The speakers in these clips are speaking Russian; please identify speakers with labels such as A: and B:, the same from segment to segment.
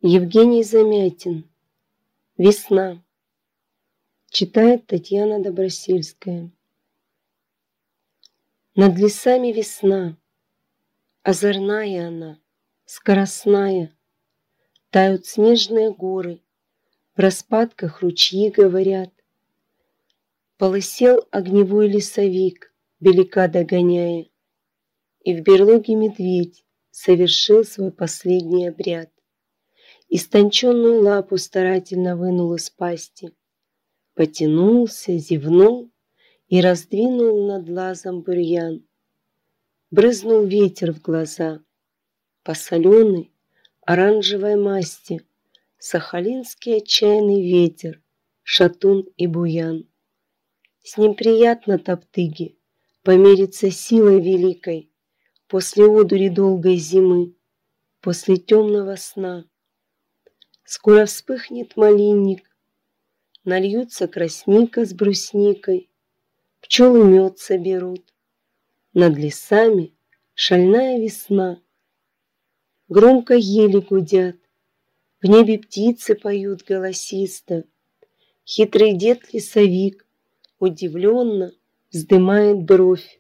A: Евгений Замятин. Весна. Читает Татьяна Добросельская. Над лесами весна, озорная она, скоростная. Тают снежные горы, в распадках ручьи говорят. Полысел огневой лесовик, белика догоняя, и в берлоге медведь совершил свой последний обряд. Истонченную лапу старательно вынул из пасти, потянулся, зевнул и раздвинул над лазом бурьян. Брызнул ветер в глаза, по соленой оранжевой масти, сахалинский отчаянный ветер, шатун и буян. С ним приятно, топтыги, помериться силой великой после одури долгой зимы, после темного сна. Скоро вспыхнет малинник, нальются красника с брусникой, пчелы мед соберут. Над лесами шальная весна. Громко ели гудят, в небе птицы поют голосисто. Хитрый дед-лесовик удивленно вздымает бровь.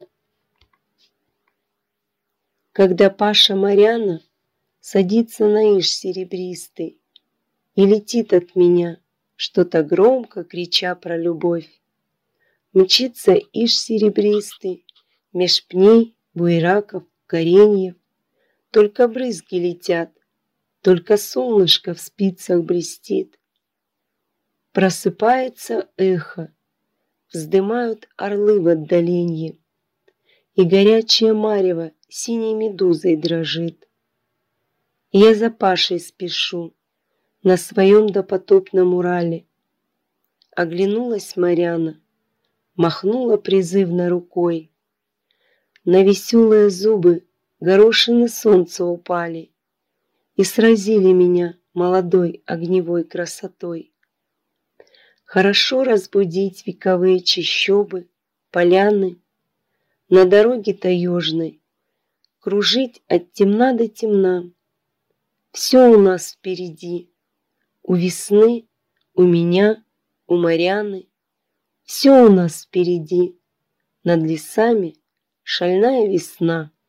A: Когда Паша Моряна садится на иш серебристый и летит от меня, что-то громко крича про любовь. Мчится иш серебристый меж пней, буераков, кореньев. Только брызги летят, только солнышко в спицах блестит. Просыпается эхо, вздымают орлы в отдаленье, и горячее марево синей медузой дрожит. Я за Пашей спешу на своем допотопном Урале. Оглянулась Моряна, махнула призывно рукой. На веселые зубы горошины солнца упали и сразили меня молодой огневой красотой. Хорошо разбудить вековые чащобы, поляны, на дороге таежной, кружить от темна до темна. Все у нас впереди, у весны, у меня, у Моряны. Все у нас впереди, над лесами шальная весна.